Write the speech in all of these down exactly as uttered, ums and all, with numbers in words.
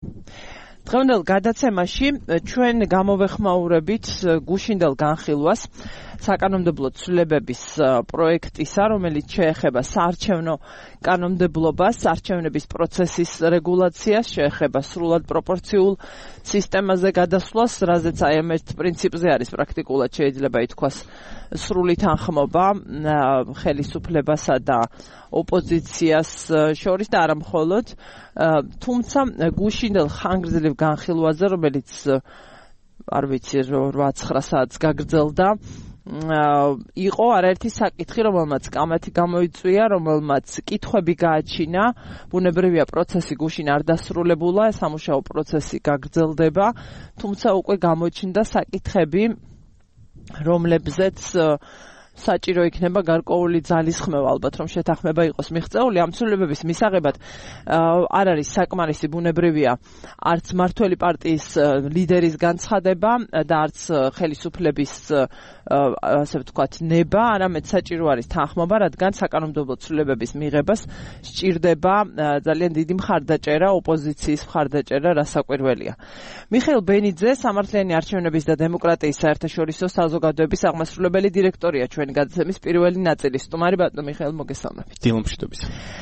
დღევანდელ გადაცემაში ჩვენ გამოვეხმაურებით გუშინდელ განხილვას საკანონმდებლო ცვლილებების პროექტისა, რომელიც შეეხება საარჩევნო კანონმდებლობას, არჩევნების პროცესის რეგულაციას, შეეხება სრულად პროპორციულ სისტემაზე გადასვლას, რაზეც აი ამ ერთ პრინციპზე არის პრაქტიკულად შეიძლება ითქვას სრული თანხმობა ხელისუფლებასა და ოპოზიციას შორის და არა მხოლოდ, თუმცა გუშინდელ ხანგრძლივ განხილვაზე, რომელიც არ ვიცი რვა ცხრა საათს გაგრძელდა, იყო არაერთი საკითხი, რომელმაც კამათი გამოიწვია, რომელმაც კითხვები გააჩინა, ბუნებრივია პროცესი გუშინ არ დასრულებულა, სამუშაო პროცესი გაგრძელდება, თუმცა უკვე გამოჩნდა საკითხები, რომლებზეც საჭირო იქნება გარკვეული ძალისხმევა, ალბათ რომ შეთანხმება იყოს მიღწეული ამ ცვლილებების მისაღებად არ არის საკმარისი ბუნებრივია არც მმართველი პარტიის ლიდერის განცხადება და არც ხელისუფლების ასე ვთქვათ ნება, არამედ საჭირო არის თანხმობა, რადგან საკანონმდებლო ცვლილებების მიღებას სჭირდება ძალიან დიდი მხარდაჭერა, ოპოზიციის მხარდაჭერა, რასაკვირველია. მიხეილ ბენიძე, სამართლიანი არჩევნების და დემოკრატიის საერთაშორისო საზოგადოების აღმასრულებელი დირექტორია ჩვენი გადაცემის პირველი ნაწილის სტუმარი. ბატონო მიხეილ, მოგესალმებით. დილომშვიდობის.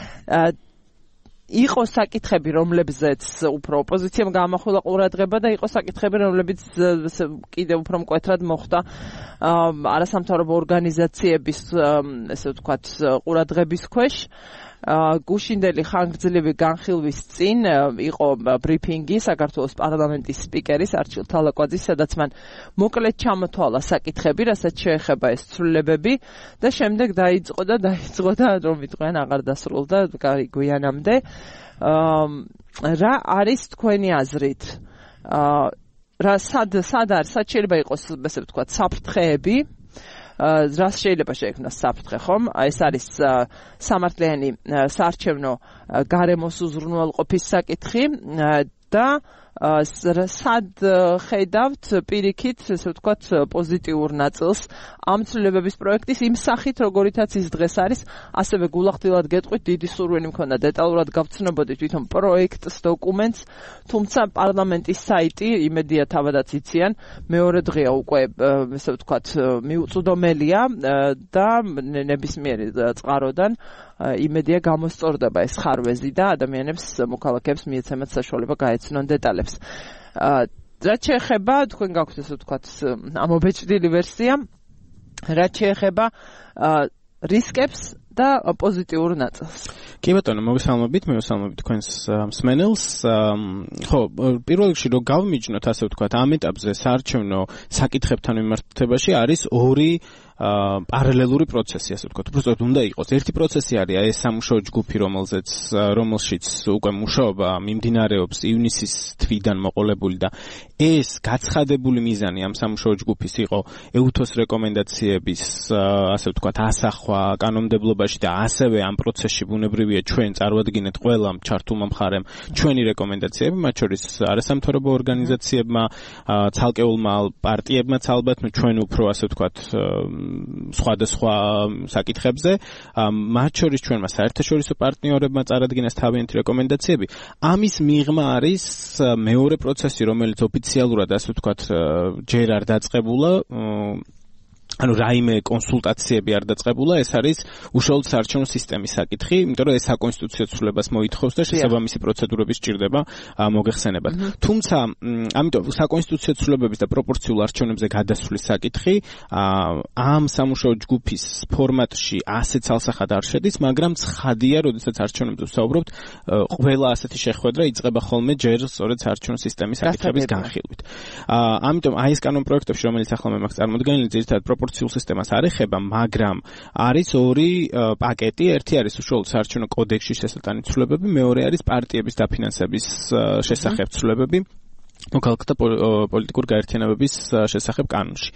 იყო საკითხები, რომლებზეც უფრო ოპოზიციამ გაამახვილა ყურადღება და იყო საკითხები, რომლებიც კიდევ უფრო მკვეთრად მოხვდა არასამთავრობო ორგანიზაციების, ესე ვთქვათ, ყურადღების ქვეშ. გუშინდელი ხანგრძლივი განხილვის წინ იყო ბრიფინგი საქართველოს პარლამენტის სპიკერის არჩილ თალაკვაძის, სადაც მან მოკლედ ჩამოთვალა საკითხები, რასაც შეეხება ეს ცვლილებები და შემდეგ დაიწყო და დაიწყო და რომ ვიტყვიან აღარ დასრულდა გვიანამდე. რა არის თქვენი აზრით? რა სად სად არის, სად შეიძლება იყოს, ესე ვთქვათ, საფრთხეები? რას შეიძლება შეექმნას საფრთხე, ხომ? ეს არის სამართლიანი საარჩევნო გარემოს უზრუნველყოფის საკითხი და სად ხედავთ პირიქით, ესე ვთქვათ, პოზიტიურ ნაწილს ამ ცვლილებების პროექტის იმ სახით, როგორითაც ის დღეს არის, ასევე გულახდილად გეტყვით, დიდი სურვილი მქონდა დეტალურად გავცნობოდით თვითონ პროექტს, დოკუმენტს, თუმცა პარლამენტის საიტი, იმედია თავადაც იციან, მეორე დღეა უკვე, ესე ვთქვათ, მიუწვდომელია და ნებისმიერი წყაროდან იმედია გამოსწორდება ეს ხარვეზი და ადამიანებს, მოქალაქეებს მიეცემათ საშუალება გაეცნონ დეტალებს. რაც შეეხება, თქვენ გაქვთ ესე ვთქვათ, ამობეჭდილი ვერსია, რაც შეეხება რისკებს და პოზიტიურ ნაწილს. კი ბატონო, მოგესალმებით, მოგესალმებით თქვენს მსმენელს. ხო, პირველ რიგში რომ გავმიჯნოთ, ასე ვთქვათ, ამ ეტაპზე საარჩევნო საკითხებთან მიმართებაში არის ორი პარალელური პროცესი, ასე ვთქვათ. უბრალოდ უნდა იყოს. ერთი პროცესი არის ეს სამუშაო ჯგუფი, რომელზეც რომელშიც უკვე მუშაობა მიმდინარეობს ივნისის თვიდან მოყოლებული და ეს გაცხადებული მიზანი ამ სამუშაო ჯგუფის იყო ეუთოს რეკომენდაციების, ასე ვთქვათ, ასახვა კანონმდებლობაში და ასევე ამ პროცესში ბუნებრივია ჩვენ წარვადგინეთ ყველა ჩართულმა მხარემ ჩვენი რეკომენდაციები, მათ შორის არასამთავრობო ორგანიზაციებმა, ცალკეულმა პარტიებმაც ალბათ, ჩვენ უფრო ასე ვთქვათ სხვადასხვა საკითხებზე, მათ შორის ჩვენმა საერთაშორისო პარტნიორებმა წარადგინეს თავიანთი რეკომენდაციები. ამის მიღმა არის მეორე პროცესი, რომელიც ოფიციალურად, ასე ვთქვათ, ჯერ არ დაწყებულა, ანუ რაიმე კონსულტაციები არ დაწყებულა, ეს არის უშუალოდ საარჩევნო სისტემის საკითხი, იმიტომ რომ ეს საკონსტიტუციო ცვლილებას მოითხოვს და შესაბამისი პროცედურები სჭირდება მოგეხსენებათ. თუმცა, ამიტომ საკონსტიტუციო ცვლილებების და პროპორციულ არჩევნებზე გადასვლის საკითხი ამ სამუშაო ჯგუფის ფორმატში ასე ცალსახად არ შედის, მაგრამ ცხადია, როდესაც არჩევნებზე ვსაუბრობთ, ყველა ასეთი შეხვედრა იწყება ხოლმე ჯერ სწორედ საარჩევნო სისტემის საკითხების განხილვით. ამიტომ აი ეს კანონპროექტებში, რომელიც ახლა მე მაქვს წარმოდგენილი, ძირითადად პროპორციულ სისტემას არ ეხება, მაგრამ არის ორი პაკეტი, ერთი არის უშუალოდ საარჩევნო კოდექსში შესატანი ცვლილებები, მეორე არის პარტიების დაფინანსების შესახებ ცვლილებები, მოქალაქეთა პოლიტიკურ გაერთიანებების შესახებ კანონში.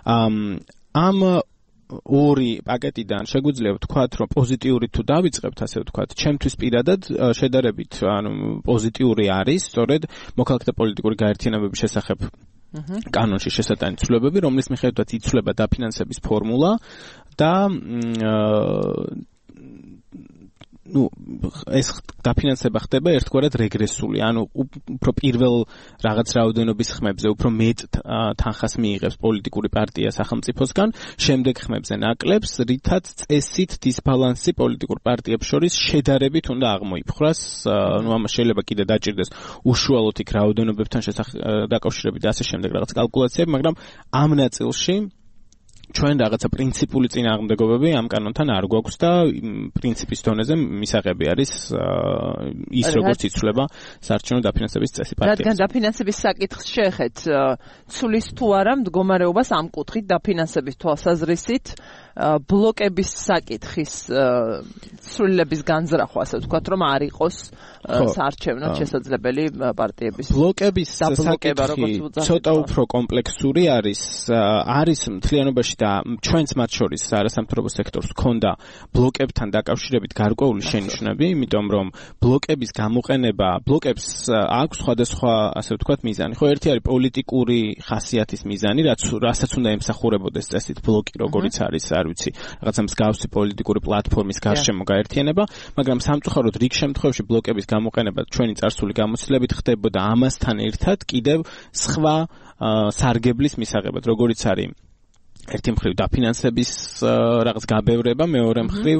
ამ ორი პაკეტიდან შეგვიძლია ვთქვათ, რომ პოზიტიური თუ დავიწყებთ, ასე ვთქვათ, ჩემთვის პირადად შედარებით, ანუ პოზიტიური არის, სწორედ მოქალაქეთა პოლიტიკური გაერთიანებების შესახებ კანონში შესატანი ცვლილებები, რომლის მიხედვითაც იცვლება დაფინანსების ფორმულა და ну ეს დაფინანსება ხდება ერთგვარად რეგრესული, ანუ უფრო პირველ რაღაც რაოდენობის ხმებზე უფრო მეტ თანხას მიიღებს პოლიტიკური პარტია სახელმწიფოსგან, შემდეგ ხმებზე ნაკლებს, რითაც წესით დისბალანსი პოლიტიკურ პარტიებს შორის შედარებით უნდა აღმოიფხვრას, ну ამას შეიძლება კიდე დაჭირდეს უშუალოდ იქ რაოდენობებთან დაკავშირებით და ასე შემდეგ რაღაც კალკულაციები, მაგრამ ამ ნაწილში ჩვენ რაღაცა პრინციპული წინააღმდეგობები ამ კანონთან არ გვაქვს და პრინციპის დონეზე მისაღები არის ის როგორც იცვლება საარჩევნო დაფინანსების წესი პარტიას. რადგან დაფინანსების საკითხს შეეხეთ, ცulis თუ არა მდგომარეობას ამ კუთხით დაფინანსების თვალსაზრისით ბლოკების საკითხის ცვლილების განზრახვა, ასე ვთქვათ, რომ არ იყოს საარჩევნოდ შესაძლებელი პარტიების ბლოკების საკითხი ცოტა უფრო კომპლექსური არის, არის მთლიანობაში და ჩვენც მათ შორის არასამთავრობო სექტორს ჰქონდა ბლოკებთან დაკავშირებით გარკვეული შენიშვნები, იმიტომ რომ ბლოკების გამოყენება, ბლოკებს აქვს სხვადასხვა, ასე ვთქვათ, მიზანი. ხო, ერთი არის პოლიტიკური ხასიათის მიზანი, რაც რასაც უნდა ემსახურებოდეს წესით ბლოკი, როგორიც არის, არ ვიცი, რაღაცა მსგავსი პოლიტიკური პლატფორმის გარშემო გაერთიანება, მაგრამ სამწუხაროდ რიგ შემთხვევებში ბლოკების გამოყენება ჩვენი წარსული გამოცდილებით ხდებოდა ამასთან ერთად კიდევ სხვა სარგებლის მისაღებად, როგორიც არის ერთი მხრივ დაფინანსების რაღაც გაბევრება, მეორე მხრივ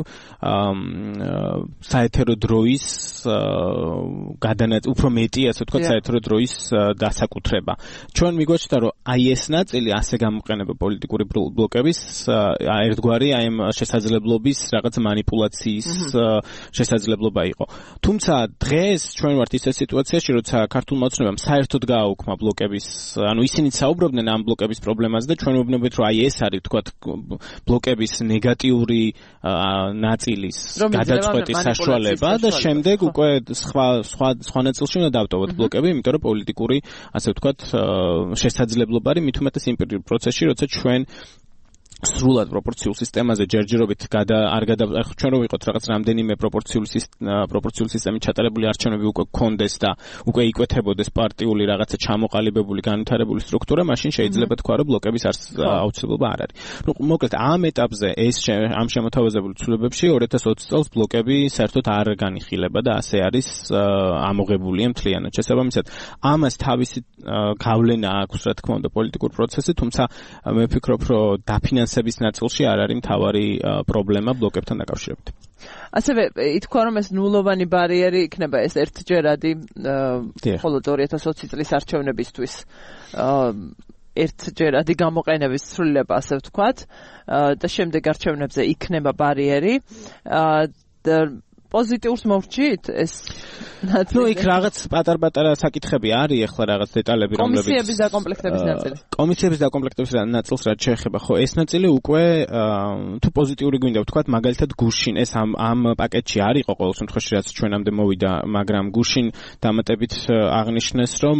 საეთერო დროის გადანაწილება, უფრო მეტი, ასე ვთქვათ, საეთერო დროის დასაკუთრება. ჩვენ მიგვაჩნდა, რომ აი ეს ნაწილი ასე გამოყენება პოლიტიკური ბლოკების ერთგვარი აი ამ შესაძლებლობის რაღაც манипуляციის შესაძლებლობა იყო. თუმცა დღეს ჩვენ ვართ ისეთ სიტუაციაში, როცა ქართულმა ოცნებამ საერთოდ გააუქმა ბლოკების, ანუ ისინი საუბრობდნენ ამ ბლოკების პრობლემაზე და ჩვენ ვუბნებით, რომ აი ეს არის თქვათ ბლოკების ნეგატიური ნაწილის გადაწყვეტის საშუალება და შემდეგ უკვე სხვა სხვა სხვა ნაწილში უნდა დავტოვოთ ბლოკები, იმიტომ რომ პოლიტიკური, ასე ვთქვათ, შესაძლებლობა არის მით უმეტეს იმ პროცესში, როცა ჩვენ სრულად პროპორციულ სისტემაზე ჯერჯერობით გადა არ გადა ჩვენ რო ვიყოთ რაღაც რამდენიმე პროპორციული პროპორციული სისტემით ჩატარებული არჩევნები უკვე გქონდეს და უკვე იკვეთებოდეს პარტიული რაღაცა ჩამოყალიბებული განვითარებული სტრუქტურა, მაშინ შეიძლება თქვა რომ ბლოკების აუცილებლობა არ არის. ნუ მოკლედ ამ ეტაპზე ეს ამ შემოთავაზებული ცვლილებებში ორი ათას ოცი წელს ბლოკები საერთოდ არ განიხილება და ასე არის ამოღებულია მთლიანად. შესაბამისად, ამას თავისი გავლენა აქვს, რა თქმა უნდა, პოლიტიკურ პროცესზე, თუმცა მე ვფიქრობ, რომ დაფინანსებისების ნაწილში არ არის მთავარი პრობლემა ბლოკებთან დაკავშირებით. ასევე ითქვა, რომ ეს ნულოვანი ბარიერი იქნება ეს ერთჯერადი მხოლოდ ორი ათას ოცი წლის არჩევნებისთვის ერთჯერადი გამოყენების ცვლილება, ასე ვთქვათ, და შემდეგ არჩევნებზე იქნება ბარიერი და პოზიტიურს მოვჭით ეს ნუ იქ რაღაც პატარ-პატარა საკითხები არის, ახლა რაღაც დეტალები, რომლებიც კომისიების დაკომპლექტების ნაწილი. კომისიების დაკომპლექტების ნაწილს რაც შეეხება, ხო, ეს ნაწილი უკვე თუ პოზიტიური გვინდა ვთქვათ, მაგალითად გუშინ ეს ამ ამ პაკეტში არ იყო ყოველ შემთხვევაში, რაც ჩვენამდე მოვიდა, მაგრამ გუშინ დამატებით აღნიშნეს, რომ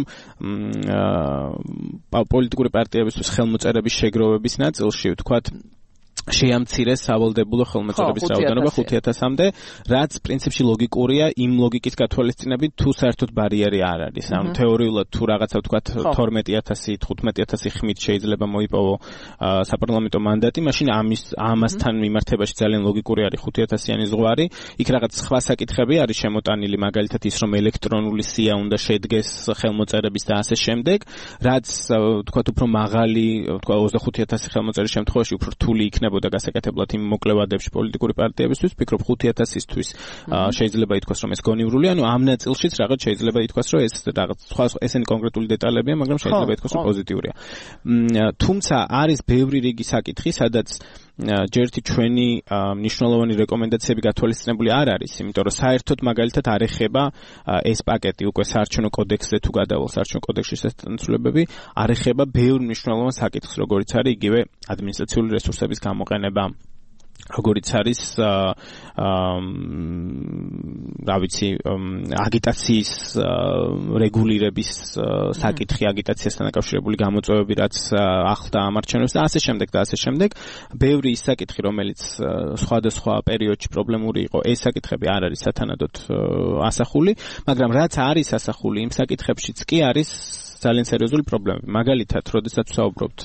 პოლიტიკური პარტიებისთვის ხელმოწერების შეგროვების ნაწილში ვთქვათ შეამცირეს სავალდებულო ხელმოწერების რაოდენობა ხუთი ათასამდე, რაც პრინციპში ლოგიკურია იმ ლოგიკის გათვალისწინებით, თუ საერთოდ ბარიერი არ არის. ანუ თეორიულად თუ რაღაცა ვთქვათ თორმეტი ათასი, თხუთმეტი ათასი ხმით შეიძლება მოიპოვო საპარლამენტო მანდატი, მაშინ ამის ამასთან მიმართებაში ძალიან ლოგიკური არის ხუთი ათასიანი ზღვარი. იქ რაღაც სხვა საკითხები არის შემოტანილი, მაგალითად ის, რომ ელექტრონული სია უნდა შედგეს ხელმოწერების და ასე შემდეგ, რაც ვთქვათ უფრო მაღალი, ვთქვათ ოცდახუთი ათასი ხელმოწერის შემთხვევაში უფრო რთული იქნება და გასაკეთებლად იმ მოკლევადებში პოლიტიკური პარტიებისთვის, ვფიქრობ ხუთი ათასისთვის შეიძლება ითქვას, რომ ეს გონივრული, ანუ ამ ნაწილშიც რაღაც შეიძლება ითქვას, რომ ეს რაღაც სხვა ესენი კონკრეტული დეტალებია, მაგრამ შეიძლება ითქვას, რომ პოზიტიურია. თუმცა არის ბევრი რიგი საკითხი, სადაც ჯერთი ჩვენი მნიშვნელოვანი რეკომენდაციები გათვალისწინებული არ არის, იმიტომ რომ საერთოდ მაგალითად არ ეხება ეს პაკეტი უკვე საარჩევნო კოდექსზე თუ გადავალ საარჩევნო კოდექსში შესაძლებლობები, არ ეხება ბევრ მნიშვნელოვან საკითხს, როგორიც არის იგივე ადმინისტრაციული რესურსების გამოყენება, როგორიც არის რა ვიცი აგიტაციის რეგულირების საკითხი, აგიტაციასთან დაკავშირებული გამოწვევები, რაც ახლდა ამ არჩევნებს და ასე შემდეგ და ასე შემდეგ. ბევრი ის საკითხი, რომელიც სხვადასხვა პერიოდში პრობლემური იყო, ეს საკითხები არ არის სათანადოდ ასახული, მაგრამ რაც არის ასახული იმ საკითხებშიც კი არის ძალიან სერიოზული პრობლემები. მაგალითად, როდესაც ვსაუბრობთ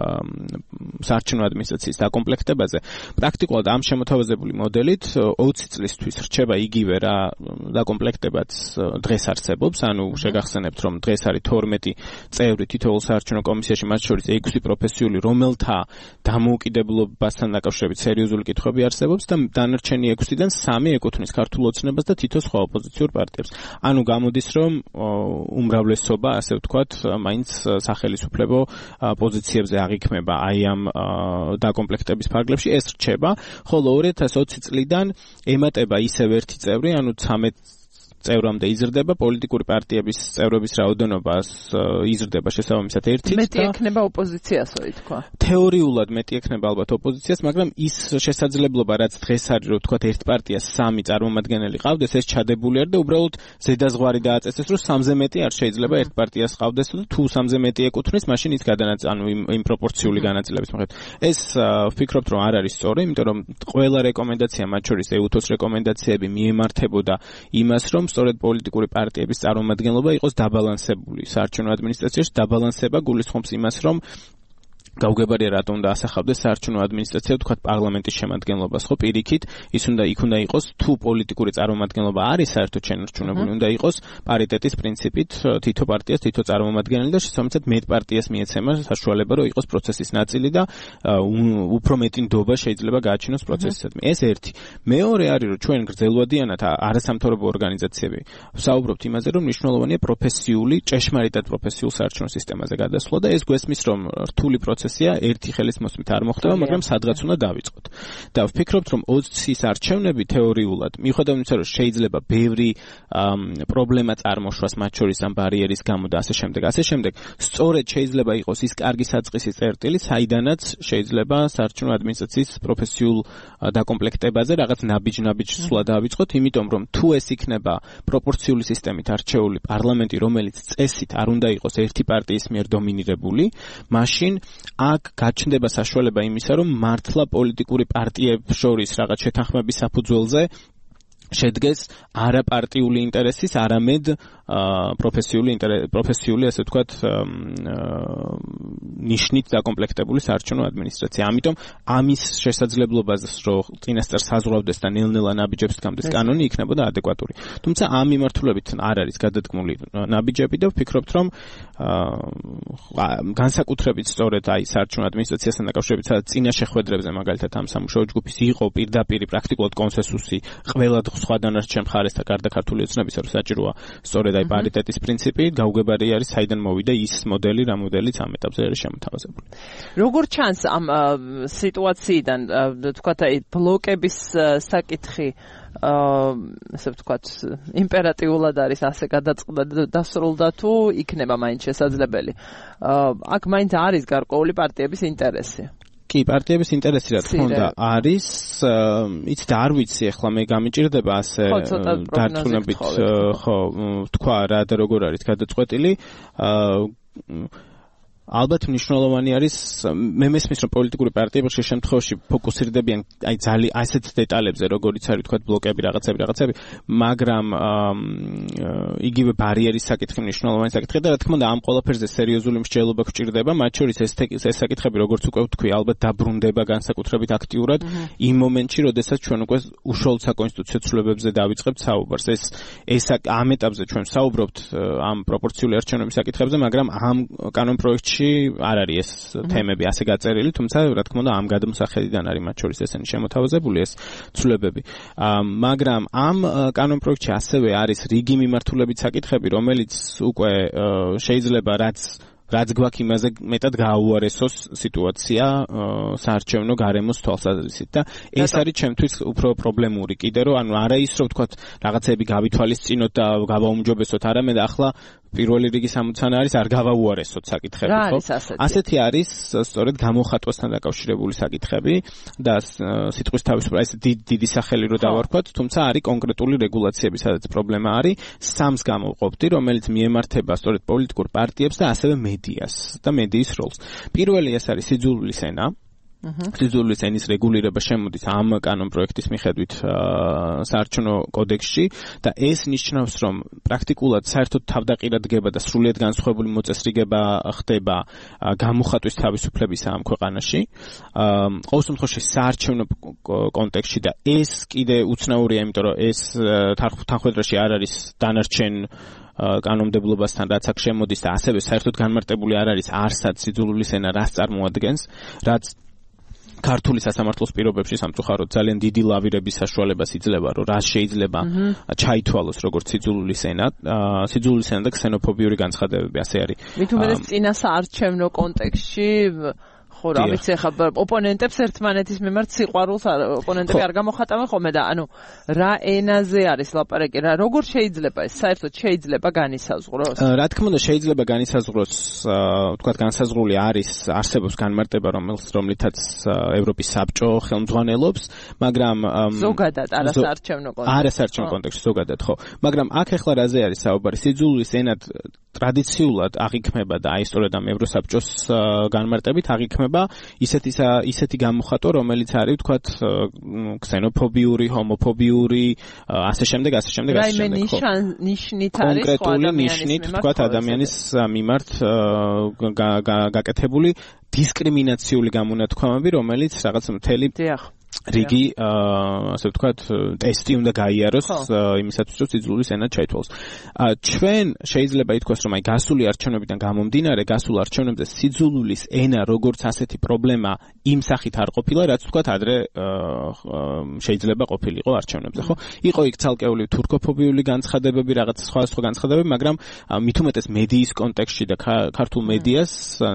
საარჩევნო ადმინისტრაციის დაკომპლექტებაზე, პრაქტიკულად ამ შემოთავაზებული მოდელით ოცი წლისთვის რჩება იგივე რა დაკომპლექტებაც დღეს არსებობს, ანუ შეგახსენებთ, რომ დღეს არის თორმეტი წევრი თითოეულ საარჩევნო კომისიაში, მათ შორის ექვსი პროფესიული, რომელთა დამოუკიდებლობასთან დაკავშირებით სერიოზული კითხვები არსებობს და დანარჩენი ექვსიდან სამი ეკუთვნის ქართულ ოცნებას და თითო სხვა ოპოზიციურ პარტიებს. ანუ გამოდის, რომ უმრავლესობა, ასე ვთქვათ, მაინც სახელისუფლებო პოზიციებზე აღიქმება აი ამ დაკომპლექტების ფარგლებში, ეს რჩება, ხოლო ორი ათას ოცი წლიდან ემატება ისევ ერთი წევრი, ანუ ცამეტ წევრამდე იზრდება პოლიტიკური პარტიების წევრების რაოდენობას იზრდება შესაბამისად ერთით და მეტი ექნება ოპოზიციასო ითქვა. თეორიულად მეტი ექნება ალბათ ოპოზიციას, მაგრამ ის შესაძლებლობა, რაც დღეს არის, რომ ვთქვათ, ერთ პარტიას სამი წარმომადგენელი ყავდეს, ეს ჩადებული არის და უბრალოდ ზედაზღვარი დააწესეს, რომ სამზე მეტი არ შეიძლება ერთ პარტიას ყავდეს და თუ სამზე მეტი ეკუთვნის, მაშინ ის გადანაწილება, ანუ იმ პროპორციული განაწილების მიხედვით. ეს ვფიქრობთ, რომ არ არის სწორი, იმიტომ რომ ყველა რეკომენდაცია, მათ შორის ეუთოს რეკომენდაციები მიემართებოდა იმას, რომ სწორედ პოლიტიკური პარტიების წარმომადგენლობა იყოს დაბალანსებული. საარჩევნო ადმინისტრაციაში დაბალანსება გულისხმობს იმას, რომ გაუგებარია რატომ უნდა ასახავდეს საარჩევნო ადმინისტრაცია, თქვათ პარლამენტის შემადგენლობას, ხო, პირიქით, ის უნდა იქ უნდა იყოს, თუ პოლიტიკური წარმომადგენლობა არის საერთოდ შენარჩუნებული, უნდა იყოს პარიტეტის პრინციპით, თითო პარტიას თითო წარმომადგენელი და შესაბამისად მეტ პარტიას მიეცემა საშუალება, რომ იყოს პროცესის ნაწილი და უფრო მეტი ნდობა შეიძლება გააჩინოს პროცესისადმი. ეს ერთი. მეორე არის, რომ ჩვენ გრძელვადიანად არასამთავრობო ორგანიზაციები ვსაუბრობთ იმაზე, რომ მნიშვნელოვანია პროფესიული, ჭეშმარიტად პროფესიულ საარჩევნო სისტემაზე გადასვლა და ეს გვესმის, რომ რთული პროცესია ერთი ხელის მოსმით არ მოხდება, მაგრამ სადღაც უნდა დავიწყოთ. და ვფიქრობთ, რომ ოცის არჩევნები თეორიულად, მიუხედავად იმისა, რომ შეიძლება ბევრი პრობლემა წარმოშვას მათ შორის ამ ბარიერის გამო და ასე შემდეგ, ასე შემდეგ, სწორედ შეიძლება იყოს ის კარგი საწყისი წერტილი, საიდანაც შეიძლება საარჩევნო ადმინისტრაციის პროფესიულ დაკომპლექტებაზე რაღაც ნაბიჯ-ნაბიჯ სვლა დავიწყოთ, იმიტომ რომ თუ ეს იქნება პროპორციული სისტემით არჩეული პარლამენტი, რომელიც წესით არ უნდა იყოს ერთი პარტიის მიერ დომინირებული, მაშინ აქ გაჩნდება საშუალება იმისა, რომ მართლა პოლიტიკური პარტიებს შორის რაღაც შეთანხმების საფუძველზე შედგეს არა პარტიული ინტერესის, არამედ პროფესიული პროფესიული, ასე ვთქვათ, ნიშნით დაკომპლექტებული საარჩევნო ადმინისტრაცია. ამიტომ ამის შესაძლებლობას, რომ წინასწარ საზღვრავდეს და ნელ-ნელა ნაბიჯებს გქონდეს კანონი, იქნებოდა ადეკვატური. თუმცა ამ მიმართულებით არ არის გადადგმული ნაბიჯები და ვფიქრობთ, რომ განსაკუთრებით სწორედ აი საარჩევნო ადმინისტრაციასთან დაკავშირებით, სადაც წინა შეხვედრებზე მაგალითად ამ სამუშაო ჯგუფის იყო პირდაპირ პრაქტიკულად კონსენსუსი ყველა სხვა დანარჩენ მხარესთან გარდა ქართული ოცნებისა, რომ საჭიროა სწორედ აი პარიტეტის პრინციპი, გაუგებარი არის საიდან მოვიდა ის მოდელი, რა მოდელიც ამ ეტაპზე არის შემოთავაზებული. როგორ ჩანს ამ სიტუაციიდან, თქვათ აი ბლოკების საკითხი, ასე ვთქვათ, იმპერატიულად არის ასე გადაწყდა და დასრულდა თუ იქნება მაინც შესაძლებელი. აქ მაინც არის გარკვეული პარტიების ინტერესი. კი, პარტიების ინტერესი რა თქმა უნდა არის, იცით და არ ვიცი, ახლა მე გამიჭირდება ასე დარწმუნებით, ხო, თქვა რა და როგორ არის გადაწყვეტილი. ალბათ მნიშვნელოვანი არის, მე მესმის, რომ პოლიტიკური პარტიები ხშირ შემთხვევაში ფოკუსირდებიან აი ძალიან ასეთ დეტალებზე, როგორიც არის თქვა ბლოკები, რაღაცები, რაღაცები, მაგრამ იგივე ბარიერის საკითხი მნიშვნელოვანი საკითხია და რა თქმა უნდა ამ ყველაფერზე სერიოზული მსჯელობა გვჭირდება, მათ შორის ეს ეს საკითხები, როგორც უკვე ვთქვი, ალბათ დაბრუნდება განსაკუთრებით აქტიურად იმ მომენტში, როდესაც ჩვენ უკვე უშუალოდ საკონსტიტუციო ცვლილებებზე დავიწყებთ საუბარს. ეს ეს ამ ეტაპზე ჩვენ ვსაუბრობთ ამ პროპორციული არჩევნების საკითხებზე, მაგრამ ამ კანონპროექტში არ არის ეს თემები ასე გაწერილი, თუმცა რა თქმა უნდა ამ გადმოსახედიდან არის მათ შორის ესენი შემოთავაზებული ეს ცვლილებები. მაგრამ ამ კანონპროექტში ასევე არის რიგი მიმართულებით საკითხები, რომელიც უკვე შეიძლება რაც რაც გვაქვს იმაზე მეტად გააუარესოს სიტუაცია საარჩევნო გარემოს თვალსაზრისით და ეს არის ჩემთვის უფრო პრობლემური კიდე, რომ ანუ არა ის, რომ ვთქვათ რაღაცები გავითვალისწინოთ და გავაუმჯობესოთ, არამედ ახლა პირველი რიგის ამოცანა არის არ გავაუარესოთ საკითხები, ხო? ასეთი არის სწორედ გამოხატვასთან დაკავშირებული საკითხები და სიტყვის თავისუფლება, ეს დიდი სახელი რო დავარქვათ, თუმცა არის კონკრეტული რეგულაციები, სადაც პრობლემა არის, სამს გამოვყოფდი, რომელიც მიემართება სწორედ პოლიტიკურ პარტიებს და ასევე მედიას და მედიის როლს. პირველი ეს არის სიძულვილის ენა. სიძულვილის ენის რეგულირება შემოდის ამ კანონ პროექტის მიხედვით საარჩევნო კოდექსში და ეს ნიშნავს, რომ პრაქტიკულად საერთოდ თავდაყირად დგება და სრულიად განსხვავებული მოწესრიგება ხდება გამოხატვის თავისუფლებისა ამ ქვეყანაში. ყოველ შემთხვევაში საარჩევნო კონტექსტში და ეს კიდე უცნაურია, იმიტომ რომ ეს თანხმდაში არ არის დანარჩენ კანონმდებლობასთან რაც აქ შემოდის და ასევე საერთოდ განმარტებული არ არის არსად სიძულვილის ენა რას წარმოადგენს, რაც ქართული სასამართლოს პირობებში სამწუხაროდ ძალიან დიდი ლავირების საშუალებას იძლევა, რომ რაც შეიძლება ჩაითვალოს როგორც სიძულვილის ენა, სიძულვილის ენა და ქსენოფობიური განცხადებები, ასე არის. მით უმეტეს წინა საარჩევნო კონტექსტში ხო რა ვიცი ხა ოპონენტებს ერთმანეთის მიმართ სიყვარულს ოპონენტები არ გამოხატავენ ხოლმე და ანუ რა ენაზე არის ლაპარაკი რა როგორ შეიძლება ეს საერთოდ შეიძლება განისაზღვროს? რა თქმა უნდა შეიძლება განისაზღვროს, ვთქვათ განსაზღვრული არის არსებობს განმარტება რომელს რომლითაც ევროპის საბჭო ხელმძღვანელობს, მაგრამ ზოგადად არასაარჩევნო კონტექსტში. არასაარჩევნო კონტექსტში ზოგადად ხო. მაგრამ აქ ახლა რაზე არის საუბარი? სიძულვილის ენად ტრადიციულად აღიქმება და აი სწორედ ამ ევროსაბჭოს განმარტებით აღიქმება ისეთი ისეთი გამოხატვა, რომელიც არის ვთქვათ ქსენოფობიური, ჰომოფობიური, ასე შემდეგ, ასე შემდეგ, ასე შემდეგ. რაიმე ნიშნით არის კონკრეტული ნიშნით ვთქვათ ადამიანის მიმართ გაკეთებული დისკრიმინაციული გამონათქვამები, რომელიც რაღაც მთელი რიგი ასე ვთქვათ ტესტი უნდა გაიაროს იმისათვის რომ სიძულვილის ენა ჩაითვალოს. ჩვენ შეიძლება ითქვას რომ აი გასული არჩევნებიდან გამომდინარე გასულ არჩევნებზე სიძულვილის ენა როგორც ასეთი პრობლემა იმ სახით არ ყოფილა, რაც ვთქვათ ადრე შეიძლება ყოფილიყო არჩევნებზე, ხო? იყო იქ ცალკეული თურქოფობიული განცხადებები, რაღაც სხვა სხვა განცხადებები, მაგრამ მით უმეტეს მედიის კონტექსტში და ქართულ მედიას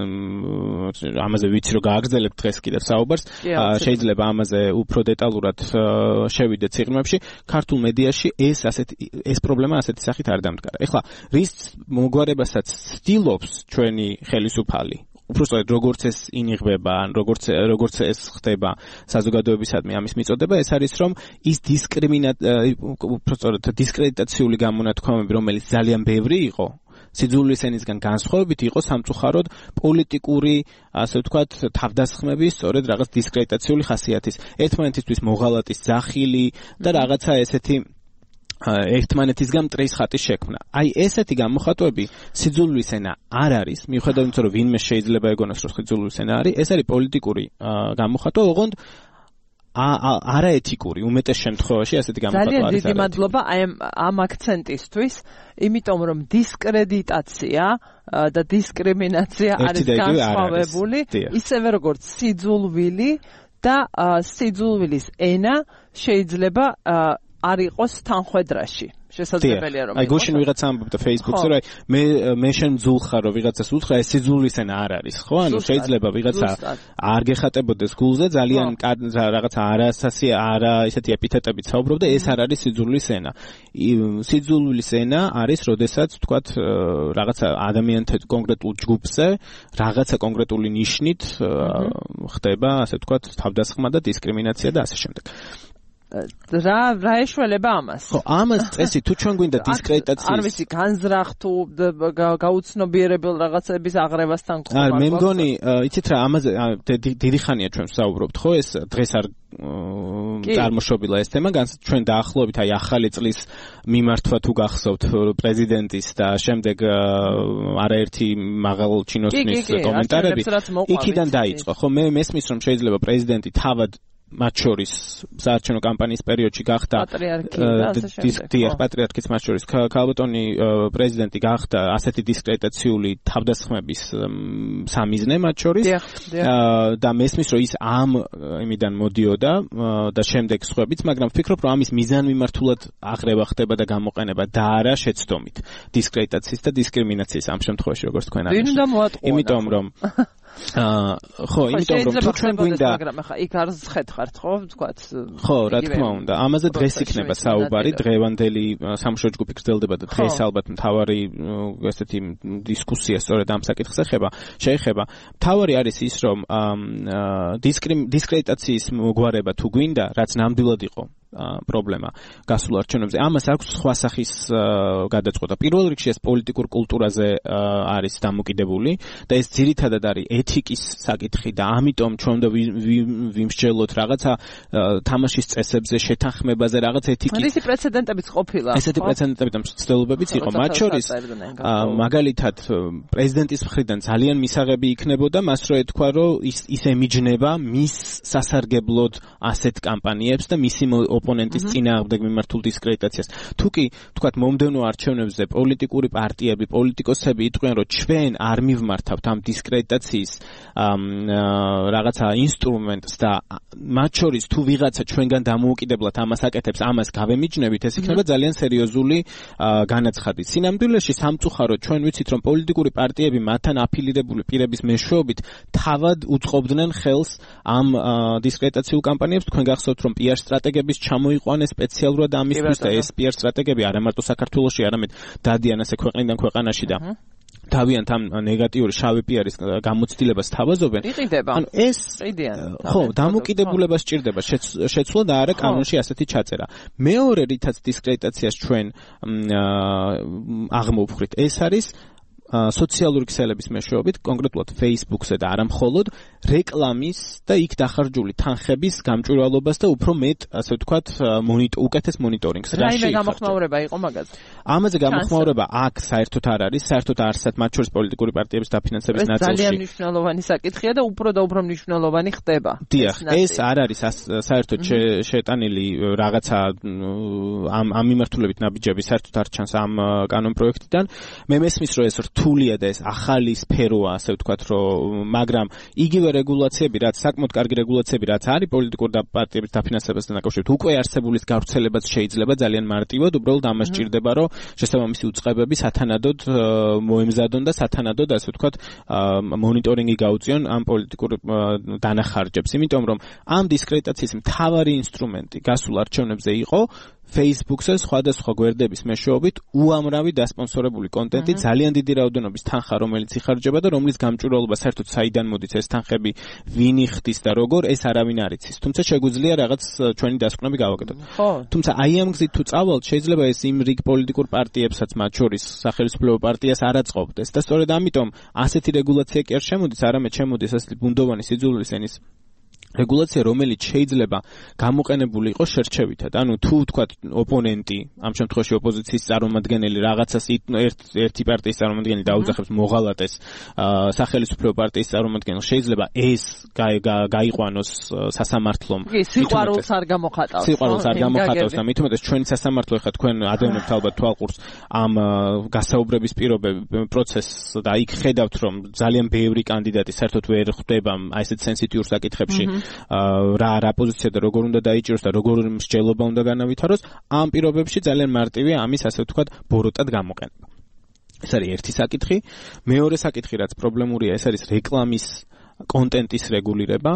ამაზე ვიცი რომ გააგრძელებთ დღეს კიდევ საუბარს, შეიძლება ამაზე უფრო დეტალურად შევიდეთ სიღრმეებში, ქართულ მედიაში ეს ასეთი ეს პრობლემა ასეთი სახით არ დამდგარა. ეხლა რის მოგვარებასაც ცდილობს ჩვენი ხელისუფალი, უბრალოდ როგორც ეს ინიღბება, ან როგორც როგორც ეს ხდება საზოგადოებისადმი ამის მიწოდება, ეს არის რომ ის დისკრიმინაცია, დისკრედიტაციული გამონათქვამები, რომელიც ძალიან ბევრი იყო, სიძულვილის ენისგან განსხვავებით იყო სამწუხაროდ პოლიტიკური, ასე ვთქვათ, თავდასხმების, სწორედ რაღაც დისკრედიტაციული ხასიათის, ერთმანეთისთვის მოღალატის ძახილი და რაღაცა ესეთი ერთმანეთისგან მტრის ხატის შექმნა. აი ესეთი გამოხატვები სიძულვილის ენა არ არის, მიუხედავად იმისა, რომ ვინმე შეიძლება ეგონოს, რომ სიძულვილის ენა არის, ეს არის პოლიტიკური გამოხატვა, ოღონდ არაეთიკური, უმეტეს შემთხვევაში ასეთი გამოხატვა არის. ძალიან დიდი მადლობა აი ამ აქცენტისთვის, იმიტომ რომ დისკრედიტაცია და დისკრიმინაცია არის განსხვავებული, ისევე როგორც სიძულვილი და სიძულვილის ენა შეიძლება არ იყოს თანხვედრაში. შესაძლებელია რომ აი გუშინ ვიღაცა ამბობდა Facebook-ზე, რომ მე მე შენ მძულ ხარ, რომ ვიღაცას უთხრა ეს სიძულვილის ენა არ არის, ხო? ანუ შეიძლება ვიღაცა არ გეხატებოდეს გულზე, ძალიან რაღაცა არასასი არა ესეთი ეპითეტებით საუბრობდა, ეს არ არის სიძულვილის ენა. სიძულვილის ენა არის, როდესაც ვთქვათ რაღაცა ადამიანთა კონკრეტულ ჯგუფზე რაღაცა კონკრეტული ნიშნით ხდება, ასე ვთქვათ, თავდასხმა და დისკრიმინაცია და ასე შემდეგ. რა რა ეშველება ამას? ხო, ამას წესი თუ ჩვენ გვინდა დისკრედიტაციის არ ვიცი, განზრახ თუ გაუცნობიერებელ რაღაცების აღრევასთან გქონდა. არ მე მგონი, იცით რა, ამაზე დიდი ხანია ჩვენ ვსაუბრობთ, ხო, ეს დღეს არ წარმოშობილა ეს თემა, ჩვენ დაახლოებით აი ახალი წლის მიმართვა თუ გახსოვთ პრეზიდენტის და შემდეგ არაერთი მაღალ ჩინოსნის კომენტარები, იქიდან დაიწყო. ხო, მე მესმის რომ შეიძლება პრეზიდენტი თავად მათ შორის საარჩევნო კამპანიის პერიოდში გახდა პატრიარქის მათ შორის ქალბატონი პრეზიდენტი გახდა ასეთი დისკრედიტაციული თავდასხმების სამიზნე მათ შორის და მესმის რომ ის ამ იმიდან მოდიოდა და შემდეგ სხვაებიც, მაგრამ ვფიქრობ რომ ამის მიზანმიმართულად აღრევა ხდება და გამოყენება და არა შეცდომით დისკრედიტაციის და დისკრიმინაციის ამ შემთხვევაში როგორც თქვენ ამბობთ. იმიტომ რომ აა ხო, იმიტომ რომ თუ ჩვენ გვინდა, მაგრამ ახლა იქ არ ზღეთხართ, ხო, ვთქვათ. ხო, რა თქმა უნდა. ამაზე დღეს იქნება საუბარი, დღევანდელი სამუშაო ჯგუფი გრძელდება და დღეს ალბათ მთავარი ესეთი დისკუსია სწორედ ამ საკითხზე ხება, შეეხება. მთავარი არის ის, რომ დისკრედიტაციის მოგვარება თუ გვინდა, რაც ნამდვილად იყო პრობლემა გასულ არჩევნებზე. ამას აქვს სხვა სახის გადაწყვეტა. პირველ რიგში ეს პოლიტიკურ კულტურაზე არის დამოკიდებული და ეს ძირითადად არის ეთიკის საკითხი და ამიტომ ჩვენ უნდა ვიმსჯელოთ რაღაცა თამაშის წესებზე, შეთანხმებაზე, რაღაც ეთიკის. ისეთი პრეცედენტებიც ყოფილა. ესეთი პრეცედენტები და მცდელობებიც იყო. მათ შორის მაგალითად პრეზიდენტის მხრიდან ძალიან მისაღები იქნებოდა მას რო ეთქვა რომ ის ის ემიჯნება მის სასარგებლოდ ასეთ კამპანიებს და მისი ოპონენტის წინააღმდეგ მიმართულ დისკრედიტაციას. თუ კი თქვათ მომდევნო არჩევნებზე პოლიტიკური პარტიები, პოლიტიკოსები იტყვიან რომ ჩვენ არ მივმართავთ ამ დისკრედიტაციის რაღაცა ინსტრუმენტს და მათ შორის თუ ვიღაცა ჩვენგან დამოუკიდებლად ამას აკეთებს, ამას გავემიჯნებით, ეს იქნება ძალიან სერიოზული განაცხადი. სინამდვილეში სამწუხაროდ ჩვენ ვიცით რომ პოლიტიკური პარტიები მათთან აფილირებული პირების მეშვეობით თავად უწყობდნენ ხელს ამ დისკრედიტაციულ კამპანიებს. თქვენ გახსოვთ რომ პიარ სტრატეგების ჩამოიყვანეს სპეციალურად ამისთვის და ეს პიარ სტრატეგები არა მარტო საქართველოში, არამედ დადიან ასე ქვეყნიდან ქვეყანაში და თავიანთ ამ ნეგატიური შავი პიარის გამოცდილებას თავაზობენ. ანუ ეს ხო, დამოკიდებულება სჭირდება შეცვლა და არა კანონში ასეთი ჩაწერა. მეორე რითაც დისკრედიტაციას ჩვენ აღმოვხვრით, ეს არის სოციალური ქსელების მეშვეობით, კონკრეტულად Facebook-ზე და არა მხოლოდ რეკლამის და იქ დახარჯული თანხების გამჭვირვალობას და უფრო მეტ, ასე ვთქვათ, უკეთეს მონიტორინგს. რაიმე გამოხმაურება იყო მაგაზე? ამაზე გამოხმაურება აქ საერთოდ არ არის, საერთოდ არსად მათ შორის პოლიტიკური პარტიების დაფინანსების ნაწილში. ეს ძალიან მნიშვნელოვანი საკითხია და უფრო და უფრო მნიშვნელოვანი ხდება. დიახ, ეს არ არის საერთოდ შეტანილი რაღაცა ამ ამ მიმართულებით ნაბიჯები საერთოდ არ ჩანს ამ კანონპროექტიდან. მე მესმის რომ ეს რთულია და ეს ახალი სფეროა, ასე ვთქვათ, რომ მაგრამ იგივე რეგულაციები, რაც საკმაოდ კარგი რეგულაციები, რაც არის პოლიტიკურ და პარტიების დაფინანსებასთან დაკავშირებით, უკვე არსებულის გავრცელებაც შეიძლება ძალიან მარტივად, უბრალოდ ამას სჭირდება, რომ შესაბამისი უწყებები სათანადოდ მოემზადონ და სათანადოდ, ასე ვთქვათ, მონიტორინგი გაუწიონ ამ პოლიტიკურ დანახარჯებს. იმიტომ რომ ამ დისკრედიტაციის მთავარი ინსტრუმენტი გასულ არჩევნებზე იყო Facebook-ზე სხვადასხვა გვერდების მეშვეობით უამრავი დასპონსორებული კონტენტი, ძალიან დიდი რაოდენობის თანხა, რომელიც იხარჯება და რომლის გამჭვირვალობა საერთოდ საიდან მოდის, ეს თანხები ვინ იხდის და როგორ, ეს არავინ არ იცის. თუმცა შეგვიძლია რაღაც ჩვენი დასკვნები გავაკეთოთ. თუმცა აი ამ გზით თუ წავალთ, შეიძლება ეს იმ რიგ პოლიტიკურ პარტიებსაც, მათ შორის სახელმწიფო პარტიას არ აწყობდეს და სწორედ ამიტომ ასეთი რეგულაცია კი არ შემოდის, არამედ შემოდის ასეთი ბუნდოვანი სიძულვის ენის რეგულაცია, რომელიც შეიძლება გამოყენებული იყოს შერჩევითად. ანუ თუ თქვათ ოპონენტი, ამ შემთხვევაში ოპოზიციის წარმომადგენელი რაღაცას ერთი პარტიის წარმომადგენელი დაუძახებს მოღალატეს სახელმწიფო პარტიის წარმომადგენელს, შეიძლება ეს გაიყვანოს სასამართლომ. სიყვარულს არ გამოხატავს. სიყვარულს არ გამოხატავს და მით უმეტეს ჩვენი სასამართლო ეხლა თქვენ ადევნებთ ალბათ თვალყურს ამ გასაუბრების პირობები პროცესს და იქ ხედავთ რომ ძალიან ბევრი კანდიდატი საერთოდ ვერ ხვდება აი ესეთ სენსიტიურ საკითხებში. რა რა პოზიცია და როგორ უნდა დაიჭიროს და როგორ მსჯელობა უნდა განავითაროს, ამ პირობებში ძალიან მარტივია ამის ასე ვთქვათ ბოროტად გამოყენება. ეს არის ერთი საკითხი. მეორე საკითხი, რაც პრობლემურია, ეს არის რეკლამის კონტენტის რეგულირება.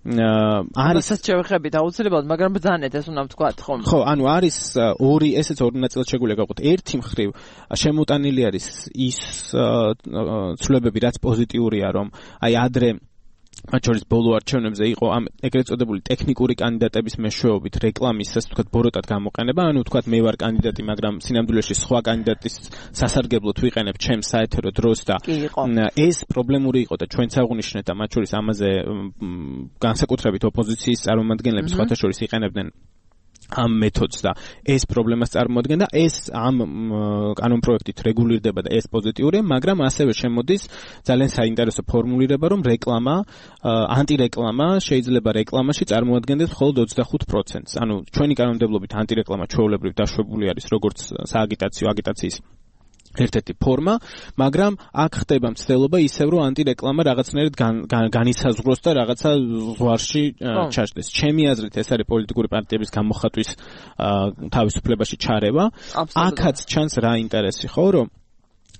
არის ეს შევეხებით აუცილებლად, მაგრამ ბრძანეთ ეს უნდა ვთქვათ, ხო? ხო, ანუ არის ორი, ესეც ორი ნაწილად შეგვიძლია გავყოთ. ერთი მხრივ შემოტანილი არის ის ცვლილებები, რაც პოზიტიურია, რომ აი ადრე მათ შორის ბოლო არჩევნებზე იყო ამ ეგრეთ წოდებული ტექნიკური კანდიდატების მეშვეობით რეკლამის, ასე ვთქვათ, ბოროტად გამოყენება. ანუ ვთქვათ, მე ვარ კანდიდატი, მაგრამ სინამდვილეში სხვა კანდიდატის სასარგებლოდ ვიყენებ ჩემს საეთერო დროს და ეს პრობლემური იყო და ჩვენც აღვნიშნეთ და მათ შორის ამაზე განსაკუთრებით ოპოზიციის წარმომადგენლები სხვათა შორის იყენებდნენ ამ მეთოდს და ეს პრობლემას წარმოადგენდა. ეს ამ კანონპროექტით რეგულირდება და ეს პოზიტიურია, მაგრამ ასევე შემოდის ძალიან საინტერესო ფორმულირება, რომ რეკლამა, ანტირეკლამა შეიძლება რეკლამაში წარმოადგენდეს მხოლოდ ოცდახუთ პროცენტს. ანუ ჩვენი კანონმდებლობით ანტირეკლამა ჩვეულებრივ დაშვებული არის როგორც სააგიტაციო აგიტაციის ერთ-ერთი ფორმა, მაგრამ აქ ხდება მცდელობა ისევ, რომ ანტირეკლამა რაღაცნაირად განისაზღვროს და რაღაცა ზღვარში ჩაჯდეს. ჩემი აზრით ეს არის პოლიტიკური პარტიების გამოხატვის თავისუფლებაში ჩარევა. აქაც ჩანს რა ინტერესი, ხო, რომ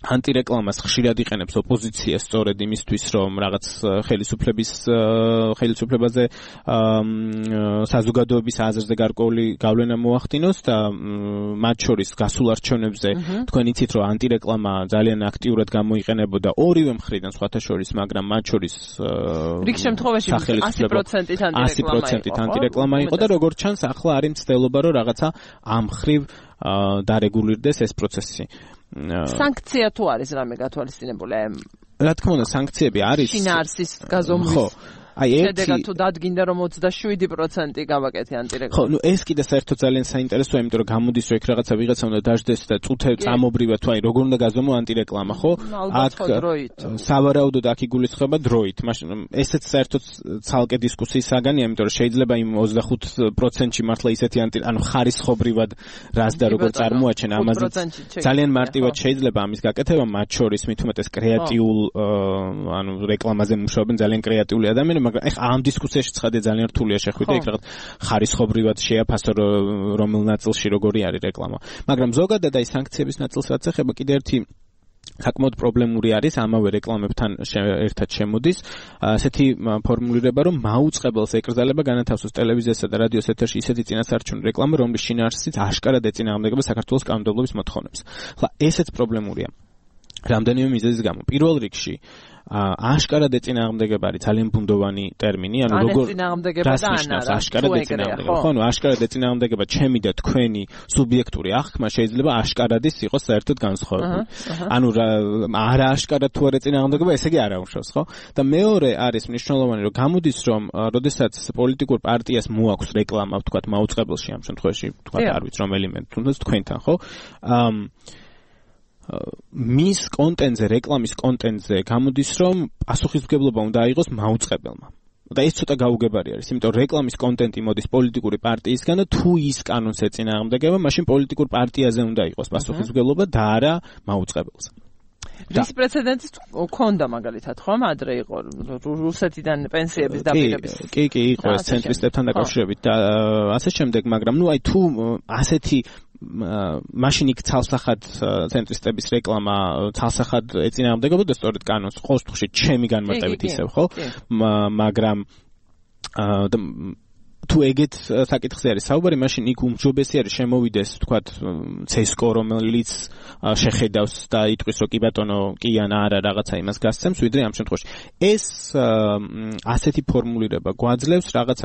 ანტირეკლამას ხშირად იყენებს ოპოზიცია სწორედ იმისთვის, რომ რაღაც ხელისუფლების ხელისუფლებაზე საზოგადოების აზრზე გარკვეული გავლენა მოახდინოს და მათ შორის გასულ არჩევნებზე თქვენ იცით, რომ ანტირეკლამა ძალიან აქტიურად გამოიყენებოდა ორივე მხრიდან სხვათა შორის, მაგრამ მათ შორის რიგ შემთხვევაში ასი პროცენტით ანტირეკლამა იყო და როგორც ჩანს, ახლა არის მცდელობა, რომ რაღაცა ამ ხრივ დარეგულირდეს ეს პროცესი. სანქცია თუ არის რამე გათვალისწინებული? რა თქმა უნდა, სანქციები არის. შინაარსის გაზომვის. აი ერთი თუ დადგინდა რომ ოცდაშვიდი პროცენტი გავაკეთე ანტირეკლამა. ხო, ნუ ეს კიდე საერთოდ ძალიან საინტერესოა, იმიტომ რომ გამოდის რომ იქ რაღაცა ვიღაცა უნდა დაждდეს და წუთე წამობრივად თუ აი როგორ უნდა გაზომო ანტირეკლამა, ხო? აქ სავარაუდოდ აქ იგულისხმება დროით. მაშინ ესეც საერთოდ ცალკე დისკუსიის საგანია, იმიტომ რომ შეიძლება იმ ოცდახუთ პროცენტში მართლა ისეთი ანტი ანუ ხარისხობრივად რას და როგორ წარმოაჩენ ამაზე ძალიან მარტივად შეიძლება ამის გაკეთება, მათ შორის მით უმეტეს კრეატიულ ანუ რეკლამაზე მუშაობენ ძალიან კრეატიული ადამიანები, მაგრამ ეხა ამ დისკუსიაში ცხადია ძალიან რთულია შეხვიდე იქ რაღაც ხარისხობრივად შეაფასო რომელ ნაწილში როგორი არის რეკლამა. მაგრამ ზოგადად აი სანქციების ნაწილს რაც ეხება კიდე ერთი საკმაოდ პრობლემური არის ამავე რეკლამებთან ერთად შემოდის ასეთი ფორმულირება, რომ მაუწყებელს ეკრძალება განათავსოს ტელევიზიასა და რადიოს ეთერში ისეთი წინასაარჩევნო რეკლამა, რომლის შინაარსიც აშკარად ეწინააღმდეგება საქართველოს კანონმდებლობის მოთხოვნებს. ხლა ესეც პრობლემურია რამდენიმე მიზეზის გამო. პირველ რიგში აშკარად ეწინააღმდეგება არის ძალიან ბუნდოვანი ტერმინი, ანუ როგორ რას ნიშნავს აშკარად ეწინააღმდეგება? ხო, ანუ აშკარად ეწინააღმდეგება ჩემი და თქვენი სუბიექტური აღქმა შეიძლება აშკარადის იყოს საერთოდ განსხვავებული. ანუ არა აშკარად თუ არ ეწინააღმდეგება, ესე იგი არ აუშავს, ხო? და მეორე არის მნიშვნელოვანი, რომ გამოდის, რომ როდესაც პოლიტიკურ პარტიას მოაქვს რეკლამა, ვთქვათ, მაუწყებელში ამ შემთხვევაში, ვთქვათ, არ ვიცი რომელიმე, თუნდაც თქვენთან, ხო? მის კონტენტზე, რეკლამის კონტენტზე გამოდის, რომ პასუხისმგებლობა უნდა აიღოს მაუწყებელმა. და ეს ცოტა გაუგებარი არის, იმიტომ რეკლამის კონტენტი მოდის პოლიტიკური პარტიისგან და თუ ის კანონს ეწინააღმდეგება, მაშინ პოლიტიკურ პარტიაზე უნდა იყოს პასუხისმგებლობა და არა მაუწყებელს. რის პრეცედენტი ქონდა მაგალითად, ხომ? ადრე იყო რუსეთიდან პენსიების დაპირების. კი, კი, იყო ეს ცენტრისტებთან დაკავშირებით და ასე შემდეგ, მაგრამ ნუ აი თუ ასეთი მაშინ იქ ცალსახად ცენტრისტების რეკლამა ცალსახად ეწინააღმდეგებოდა სწორედ კანონს, ყოველ შემთხვევაში ჩემი განმარტებით ისევ, ხო? მაგრამ თუ ეგეთ საკითხზე არის საუბარი, მაშინ იქ უმჯობესი არის შემოვიდეს, ვთქვათ, ცესკო, რომელიც შეხედავს და იტყვის, რომ კი ბატონო, კი ან არა რაღაცა იმას გასცემს, ვიდრე ამ შემთხვევაში. ეს ასეთი ფორმულირება გვაძლევს რაღაცა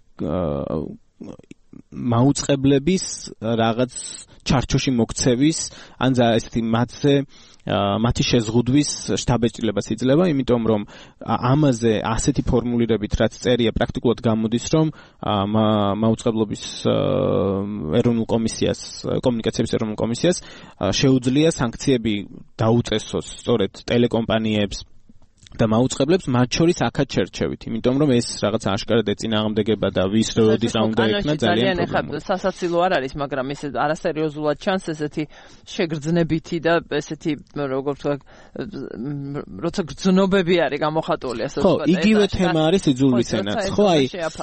მაუწყებლების რაღაც ჩარჩოში მოქცევის, ან ესეთი მათზე მათი შეზღუდვის შთაბეჭდილებას იძლევა, იმიტომ რომ ამაზე ასეთი ფორმულირებით რაც წერია პრაქტიკულად გამოდის, რომ მაუწყებლობის ეროვნულ კომისიას, კომუნიკაციების ეროვნულ კომისიას შეუძლია სანქციები დაუწესოს სწორედ ტელეკომპანიებს და მაუწყებლებს, მათ შორის აქაც შერჩევით, იმიტომ რომ ეს რაღაც აშკარად ეწინააღმდეგება და ვის როდის რა უნდა ექნა ძალიან პრობლემაა. სასაცილო არ არის, მაგრამ ეს არასერიოზულად ჩანს ესეთი შეგრძნებითი და ესეთი როგორ ვთქვა, როცა გრძნობები არის გამოხატული, ასე ვთქვა. ხო, იგივე თემა არის იძულვის ენაც, ხო, აი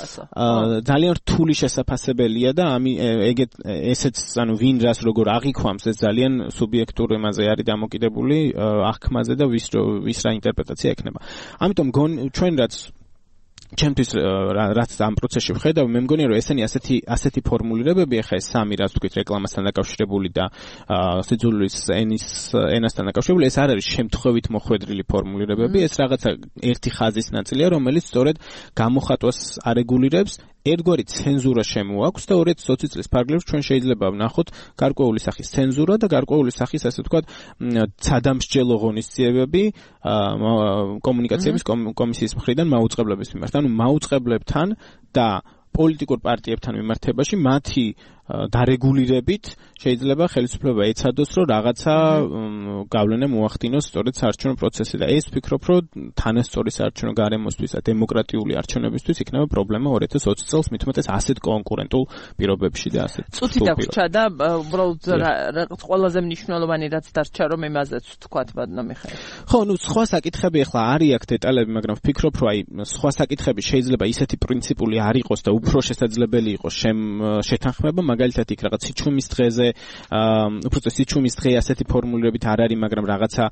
ძალიან რთული შესაძლებელია და ამი ეგეთ ესეც ანუ ვინ რას როგორ აღიქვამს, ეს ძალიან სუბიექტური მასე არის დამოკიდებული აღქმაზე და ვის ვის რა ინტერპრეტაცია ამიტომ ჩვენ რაც ჩემთვის რაც ამ პროცესში ვხედავ, მე მგონია რომ ესენი ასეთი ასეთი ფორმულირებები, ახლა ეს სამი რაც თქვით რეკლამასთან დაკავშირებული და სიძულვის ენის ენასთან დაკავშირებული, ეს არ არის შემთხვევით მოხვედრილი ფორმულირებები, ეს რაღაცა ერთი ხაზის ნაწილია, რომელიც სწორედ გამოხატვას არეგულირებს, ერთგვარი ცენზურა შემოაქვს და ორ ოცი წლის ფარგლებში ჩვენ შეიძლება ვნახოთ გარკვეული სახის ცენზურა და გარკვეული სახის ასე ვთქვათ ცადამსჯელო ღონისძიებები კომუნიკაციების კომისიის მხრიდან მაუწყებლების მიმართ. ანუ მაუწყებლებთან და პოლიტიკურ პარტიებთან მიმართებაში მათი დარეგულირებით შეიძლება ხელისუფლება ეცადოს, რომ რაღაცა გავლენა მოახდინოს სწორედ საარჩევნო პროცესზე და ეს ვფიქრობ, რომ თანასწორი საარჩევნო გარემოსთვის და დემოკრატიული არჩევნებისთვის იქნება პრობლემა ორ ათას ოცი წელს, მით უმეტეს ასეთ კონკურენტულ პირობებში და ასეთ. წუთი დაგვრჩა და უბრალოდ ყველაზე მნიშვნელოვანი რაც დარჩა, რომ იმაზეც ვთქვათ, ბატონო მიხეილ. ხო, ნუ სხვა საკითხები ახლა არის აქ დეტალები, მაგრამ ვფიქრობ, რომ აი სხვა საკითხები შეიძლება ისეთი პრინციპული არ იყოს და უფრო შესაძლებელი იყოს შეთანხმება, მაგალითად იქ რაღაც სიჩუმის დღეზე უბრალოდ სიჩუმის დღე ასეთი ფორმულირებით არ არის, მაგრამ რაღაცა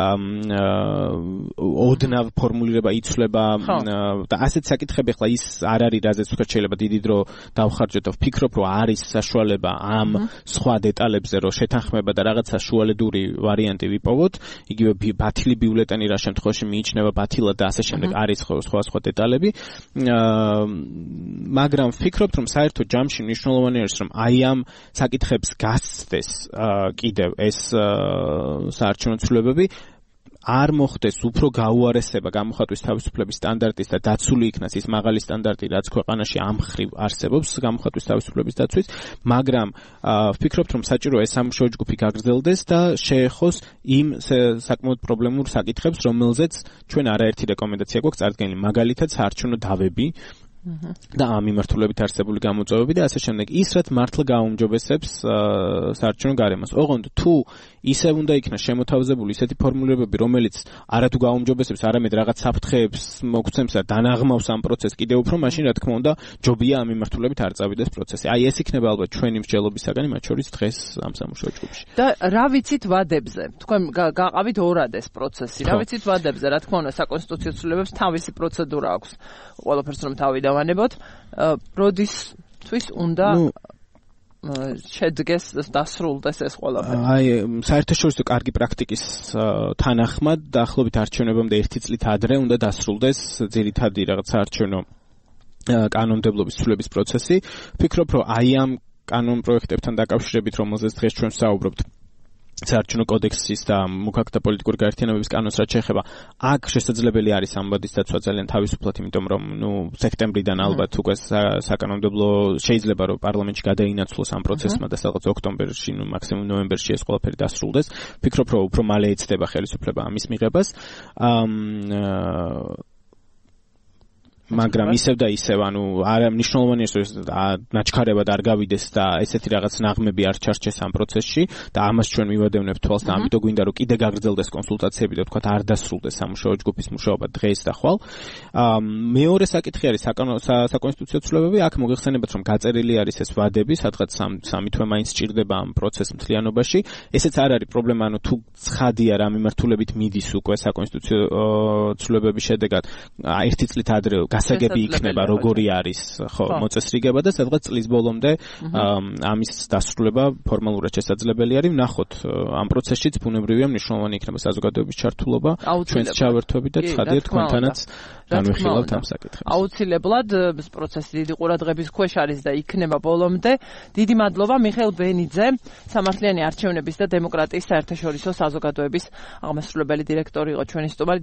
ოდნავ ფორმულირება იცვლება და ასეთ საკითხები ახლა ის არ არის, რაზეც ვთქვათ შეიძლება დიდი დრო დავხარჯოთ და ვფიქრობ, რომ არის საშუალება ამ სხვა დეტალებზე რომ შეთანხმება და რაღაცა შუალედური ვარიანტი ვიპოვოთ, იგივე ბათილი ბიულეტენი რა შემთხვევაში მიიჩნევა ბათილად და ასე შემდეგ არის სხვა სხვა დეტალები, მაგრამ ვფიქრობ, რომ საერთო ჯამში მნიშვნელოვანი არის, რომ აი ამ საკითხებს გასცდეს კიდევ ეს საარჩევნო ცვლილებები, არ მოხდეს უფრო გაუარესება გამოხატვის თავისუფლების სტანდარტის და დაცული იქნას ის მაღალი სტანდარტი, რაც ქვეყანაში ამ ხრივ არსებობს გამოხატვის თავისუფლების დაცვის, მაგრამ ვფიქრობთ, რომ საჭირო ეს სამუშაო ჯგუფი გაგრძელდეს და შეეხოს იმ საკმაოდ პრობლემურ საკითხებს, რომელზეც ჩვენ არაერთი რეკომენდაცია გვაქვს წარდგენილი, მაგალითად საარჩევნო დავები და ამ მიმართულებით არსებული გამოწვევები და ასე შემდეგ. ის რაც მართლა გაუმჯობესებს საარჩევნო გარემოს. ოღონდ თუ ისევ უნდა იქნას შემოთავაზებული ისეთი ფორმულირებები, რომელიც არათუ გაუმჯობესებს, არამედ რაღაც საფრთხეებს მოგცემს და დანაღმავს ამ პროცესს კიდევ უფრო, მაშინ რა თქმა უნდა ჯობია ამ მიმართულებით არ წავიდეს პროცესი. აი ეს იქნება ალბათ ჩვენი მსჯელობისაგანი, მათ შორის დღეს ამ სამუშაო ჯგუფში. და რა ვიცით ვადებზე? თქვენ გაყავით ორად ეს პროცესი. რა ვიცით ვადებზე? რა თქმა უნდა საკონსტიტუციო ცვლილებებს თავისი პროცედურა აქვს. ყველაფერს რომ თავი დავანებოთ, როდისთვის უნდა შედგეს დასრულდეს ეს ყველაფერი. აი, საერთაშორისო კარგი პრაქტიკის თანახმად დაახლოებით არჩევნებამდე ერთი წლით ადრე უნდა დასრულდეს ძირითადი რაღაც საარჩევნო კანონმდებლობის ცვლილების პროცესი. ვფიქრობ, რომ აი ამ კანონ პროექტებთან დაკავშირებით, რომელზეც დღეს ჩვენ ვსაუბრობთ, საარჩევნო კოდექსის და მუქაკთა პოლიტიკური გაერთიანებების კანონს რაც შეეხება, აქ შესაძლებელი არის ამბადის დაცვა ძალიან თავისუფლად, იმიტომ რომ ნუ სექტემბრიდან ალბათ უკვე საკანონმდებლო შეიძლება რომ პარლამენტში გადაინაცვლოს ამ პროცესმა და სადღაც ოქტომბერში, ნუ მაქსიმუმ ნოემბერში ეს ყველაფერი დასრულდეს. ვფიქრობ, რომ უფრო მალე ეცდება ხელისუფლება ამის მიღებას. მაგრამ ისევ და ისევ, ანუ არ მნიშვნელოვანია, რომ ნაჩქარებად არ გავიდეს და ესეთი რაღაც ნაღმები არ ჩარჩეს ამ პროცესში და ამას ჩვენ მივადევნებთ თვალს და ამიტომ გვინდა რომ კიდე გაგრძელდეს კონსულტაციები და თქვათ არ დასრულდეს სამუშაო ჯგუფის მუშაობა დღეს და ხვალ. მეორე საკითხი არის საკონსტიტუციო ცვლილებები, აქ მოგეხსენებათ რომ გაწერილი არის ეს ვადები, სადღაც სამი თვე მაინც სჭირდება ამ პროცესს მთლიანობაში. ესეც არ არის პრობლემა, ანუ თუ ცხადია რა მიმართულებით მიდის უკვე საკონსტიტუციო ცვლილებების შედეგად ერთი წლით ადრე გასაგები იქნება როგორი არის ხო მოწესრიგება და სადღაც წლის ბოლომდე ამის დასრულება ფორმალურად შესაძლებელი არის. ვნახოთ ამ პროცესშიც ბუნებრივია მნიშვნელოვანი იქნება საზოგადოების ჩართულობა, ჩვენს ჩავერთვები და ცხადია თქვენთანაც განვიხილავთ ამ საკითხებს. აუცილებლად ეს პროცესი დიდი ყურადღების ქვეშ არის და იქნება ბოლომდე. დიდი მადლობა მიხეილ ბენიძე, სამართლიანი არჩევნების და დემოკრატიის საერთაშორისო საზოგადოების აღმასრულებელი დირექტორი იყო ჩვენი სტუმარი.